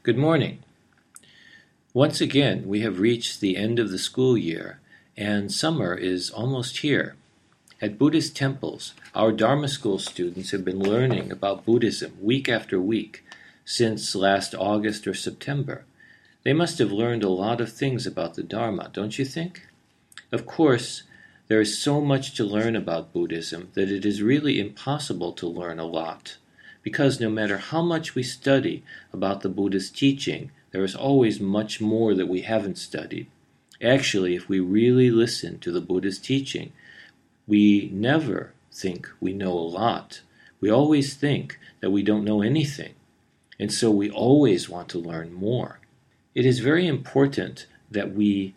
Good morning. Once again, we have reached the end of the school year, and summer is almost here. At Buddhist temples, our Dharma school students have been learning about Buddhism week after week since last August or September. They must have learned a lot of things about the Dharma, don't you think? Of course, there is so much to learn about Buddhism that it is really impossible to learn a lot, because no matter how much we study about the Buddha's teaching, there is always much more that we haven't studied. Actually, if we really listen to the Buddha's teaching, we never think we know a lot. We always think that we don't know anything, and so we always want to learn more. It is very important that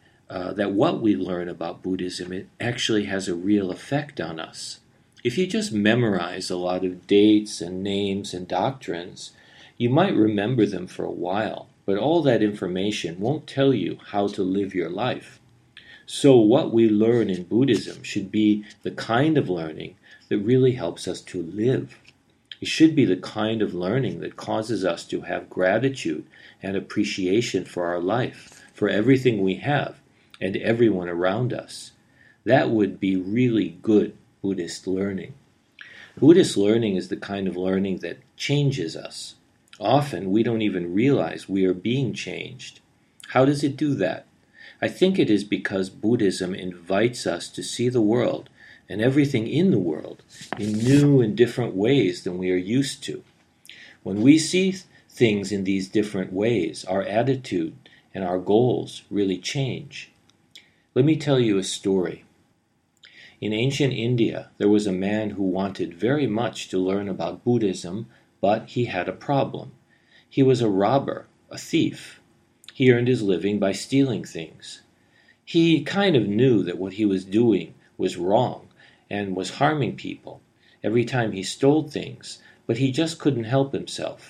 what we learn about Buddhism, it actually has a real effect on us. If you just memorize a lot of dates and names and doctrines, you might remember them for a while, but all that information won't tell you how to live your life. So what we learn in Buddhism should be the kind of learning that really helps us to live. It should be the kind of learning that causes us to have gratitude and appreciation for our life, for everything we have, and everyone around us. That would be really good Buddhist learning. Buddhist learning is the kind of learning that changes us. Often we don't even realize we are being changed. How does it do that? I think it is because Buddhism invites us to see the world and everything in the world in new and different ways than we are used to. When we see things in these different ways, our attitude and our goals really change. Let me tell you a story. In ancient India, there was a man who wanted very much to learn about Buddhism, but he had a problem. He was a robber, a thief. He earned his living by stealing things. He kind of knew that what he was doing was wrong and was harming people every time he stole things, but he just couldn't help himself.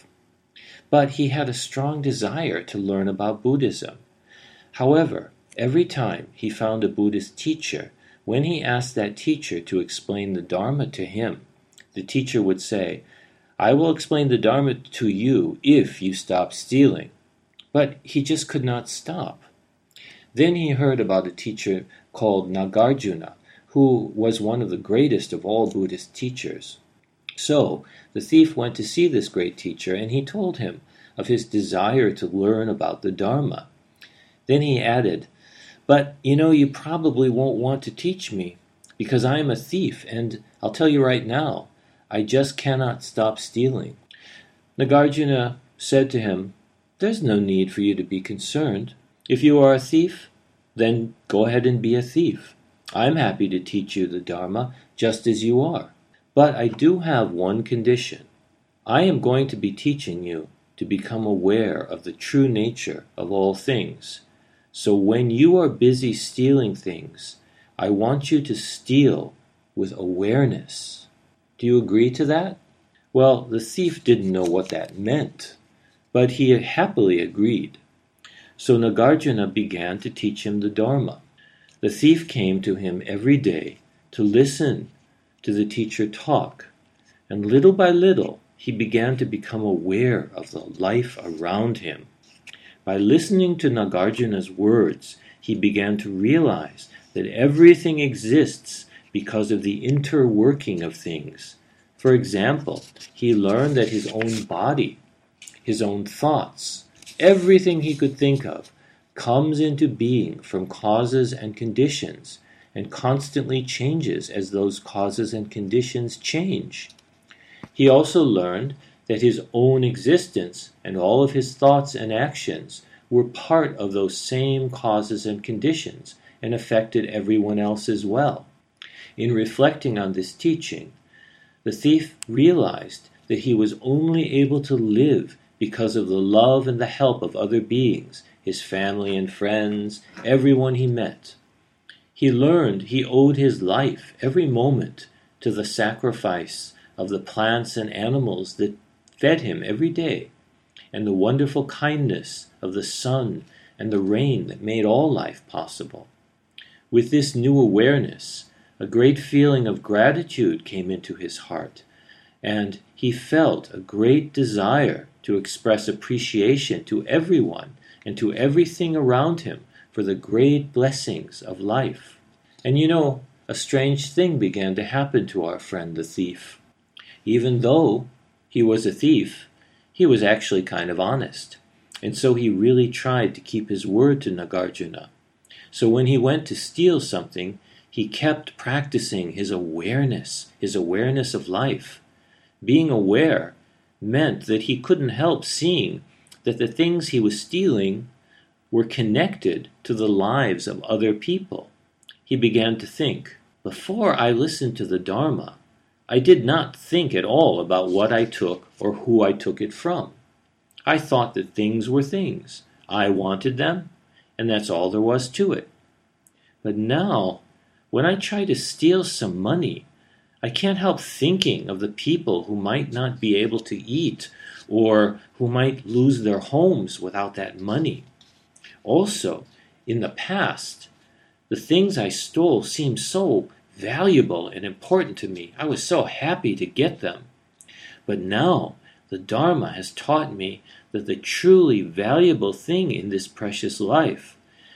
But he had a strong desire to learn about Buddhism. However, every time he found a Buddhist teacher, when he asked that teacher to explain the Dharma to him, the teacher would say, "I will explain the Dharma to you if you stop stealing." But he just could not stop. Then he heard about a teacher called Nagarjuna, who was one of the greatest of all Buddhist teachers. So the thief went to see this great teacher, and he told him of his desire to learn about the Dharma. Then he added, "But you probably won't want to teach me, because I am a thief, and I'll tell you right now, I just cannot stop stealing." Nagarjuna said to him, "There's no need for you to be concerned. If you are a thief, then go ahead and be a thief. I'm happy to teach you the Dharma just as you are. But I do have one condition. I am going to be teaching you to become aware of the true nature of all things. So when you are busy stealing things, I want you to steal with awareness." Do you agree to that? Well, the thief didn't know what that meant, but he happily agreed. So Nagarjuna began to teach him the Dharma. The thief came to him every day to listen to the teacher talk, and little by little he began to become aware of the life around him. By listening to Nagarjuna's words, he began to realize that everything exists because of the interworking of things. For example, he learned that his own body, his own thoughts, everything he could think of, comes into being from causes and conditions, and constantly changes as those causes and conditions change. He also learned that his own existence and all of his thoughts and actions were part of those same causes and conditions and affected everyone else as well. In reflecting on this teaching, the thief realized that he was only able to live because of the love and the help of other beings, his family and friends, everyone he met. He learned he owed his life, every moment, to the sacrifice of the plants and animals that fed him every day, and the wonderful kindness of the sun and the rain that made all life possible. With this new awareness, a great feeling of gratitude came into his heart, and he felt a great desire to express appreciation to everyone and to everything around him for the great blessings of life. And a strange thing began to happen to our friend the thief. Even though he was a thief, he was actually kind of honest. And so he really tried to keep his word to Nagarjuna. So when he went to steal something, he kept practicing his awareness of life. Being aware meant that he couldn't help seeing that the things he was stealing were connected to the lives of other people. He began to think, before I listened to the Dharma, I did not think at all about what I took or who I took it from. I thought that things were things. I wanted them, and that's all there was to it. But now, when I try to steal some money, I can't help thinking of the people who might not be able to eat or who might lose their homes without that money. Also, in the past, the things I stole seemed so valuable and important to me. I was so happy to get them. But now, the Dharma has taught me that the truly valuable thing in this precious life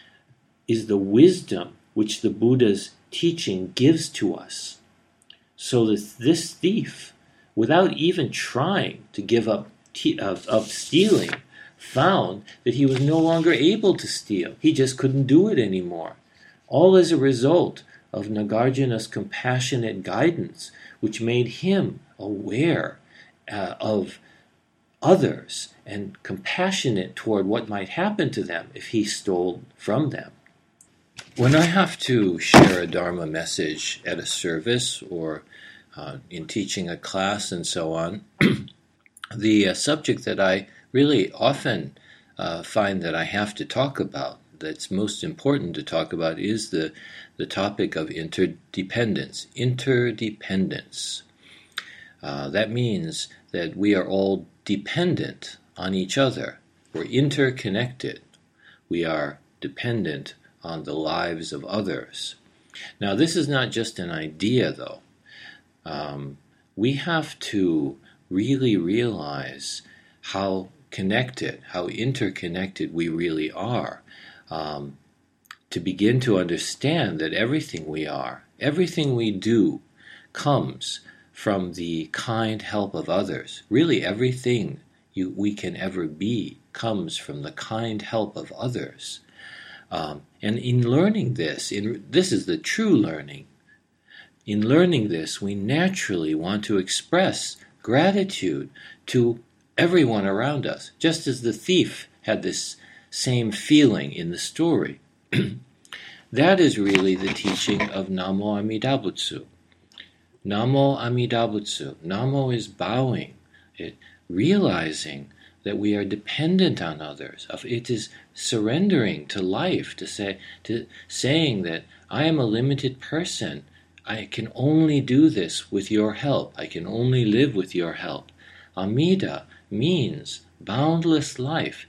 is the wisdom which the Buddha's teaching gives to us. So that this thief, without even trying to give up of stealing, found that he was no longer able to steal. He just couldn't do it anymore. All as a result of Nagarjuna's compassionate guidance, which made him aware of others and compassionate toward what might happen to them if he stole from them. When I have to share a Dharma message at a service or in teaching a class and so on, the subject that I really often find that I have to talk about, that's most important to talk about, is the topic of interdependence. Interdependence. That means that we are all dependent on each other. We're interconnected. We are dependent on the lives of others. Now, this is not just an idea, though. We have to really realize how connected, how interconnected we really are, to begin to understand that everything we are, everything we do, comes from the kind help of others. Really, everything we can ever be comes from the kind help of others. And in learning this, this is the true learning. In learning this, we naturally want to express gratitude to everyone around us, just as the thief had this same feeling in the story. That is really the teaching of Namo Amida Butsu. Namo Amida Butsu. Namo is bowing, realizing that we are dependent on others. It is surrendering to life, saying that I am a limited person. I can only do this with your help. I can only live with your help. Amida means boundless life,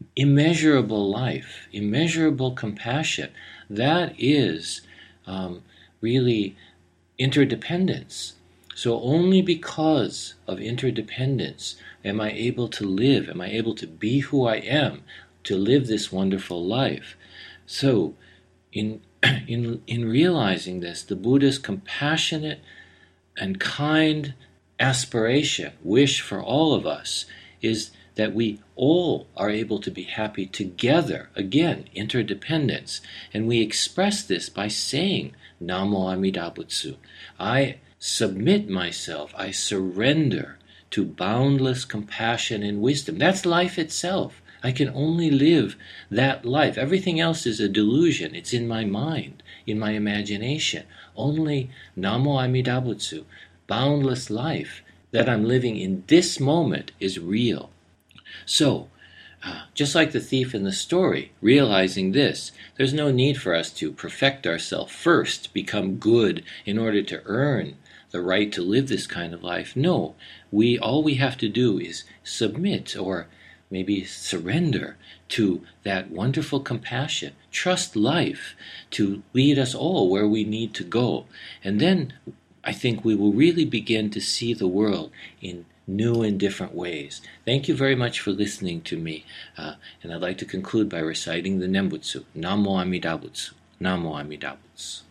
immeasurable compassion. That is really interdependence. So only because of interdependence am I able to live, am I able to be who I am, to live this wonderful life. So in realizing this, the Buddha's compassionate and kind aspiration, wish for all of us, is that we all are able to be happy together. Again, interdependence. And we express this by saying, Namo Amida Butsu. I submit myself, I surrender to boundless compassion and wisdom. That's life itself. I can only live that life. Everything else is a delusion. It's in my mind, in my imagination. Only Namo Amida Butsu, boundless life that I'm living in this moment, is real. So, just like the thief in the story, realizing this, there's no need for us to perfect ourselves first, become good in order to earn the right to live this kind of life. No, all we have to do is submit, or maybe surrender to that wonderful compassion. Trust life to lead us all where we need to go. And then I think we will really begin to see the world in new and different ways. Thank you very much for listening to me, and I'd like to conclude by reciting the Nembutsu. Namo Amida Butsu. Namo Amida Butsu.